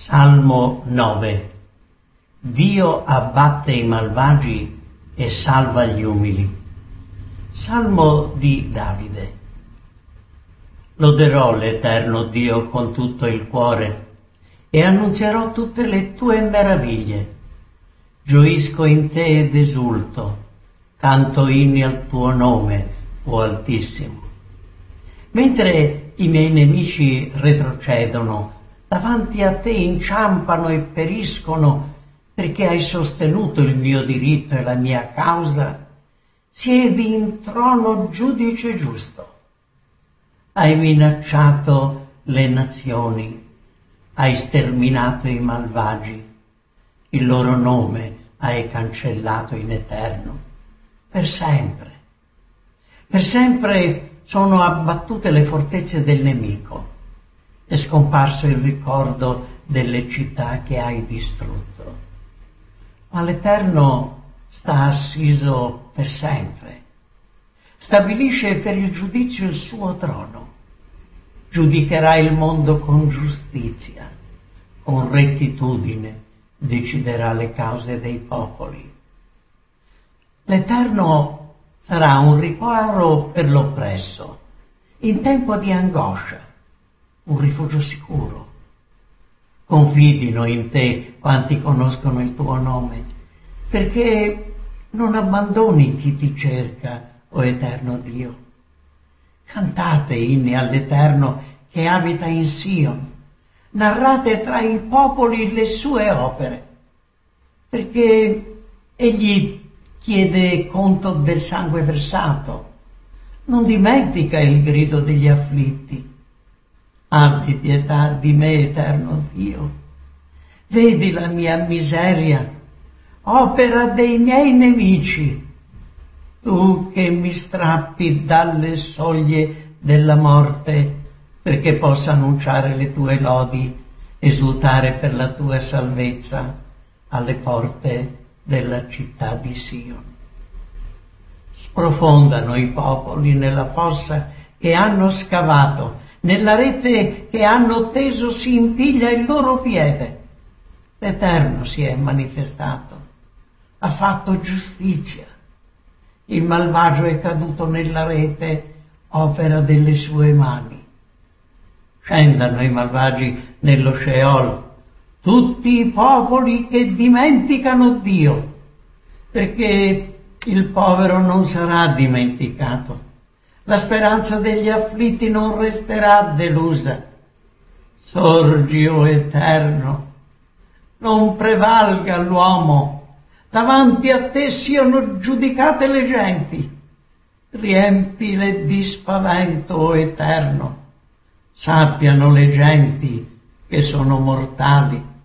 Salmo 9. Dio abbatte i malvagi e salva gli umili. Salmo di Davide. Loderò l'Eterno Dio con tutto il cuore e annunzierò tutte le tue meraviglie. Gioisco in te ed esulto, canto inni al tuo nome, o Altissimo. Mentre i miei nemici retrocedono, davanti a te inciampano e periscono, perché hai sostenuto il mio diritto e la mia causa, siedi in trono giudice giusto. Hai minacciato le nazioni, hai sterminato i malvagi, il loro nome hai cancellato in eterno, per sempre. Per sempre sono abbattute le fortezze del nemico, è scomparso il ricordo delle città che hai distrutto. Ma l'Eterno sta assiso per sempre, stabilisce per il giudizio il suo trono, giudicherà il mondo con giustizia, con rettitudine deciderà le cause dei popoli. L'Eterno sarà un riparo per l'oppresso, in tempo di angoscia, un rifugio sicuro. Confidino in te quanti conoscono il tuo nome, perché non abbandoni chi ti cerca, o Eterno Dio. Cantate inni all'Eterno che abita in Sion, narrate tra i popoli le sue opere, perché egli chiede conto del sangue versato, non dimentica il grido degli afflitti. Abbi pietà di me, Eterno Dio, vedi la mia miseria, opera dei miei nemici, tu che mi strappi dalle soglie della morte, perché possa annunciare le tue lodi, esultare per la tua salvezza alle porte della città di Sion. Sprofondano i popoli nella fossa che hanno scavato, nella rete che hanno teso si impiglia il loro piede. L'Eterno si è manifestato, ha fatto giustizia. Il malvagio è caduto nella rete, opera delle sue mani. Scendano i malvagi nello Sheol, tutti i popoli che dimenticano Dio, perché il povero non sarà dimenticato. La speranza degli afflitti non resterà delusa. Sorgi, o Eterno, non prevalga l'uomo, davanti a te siano giudicate le genti. Riempile di spavento, o Eterno, sappiano le genti che sono mortali.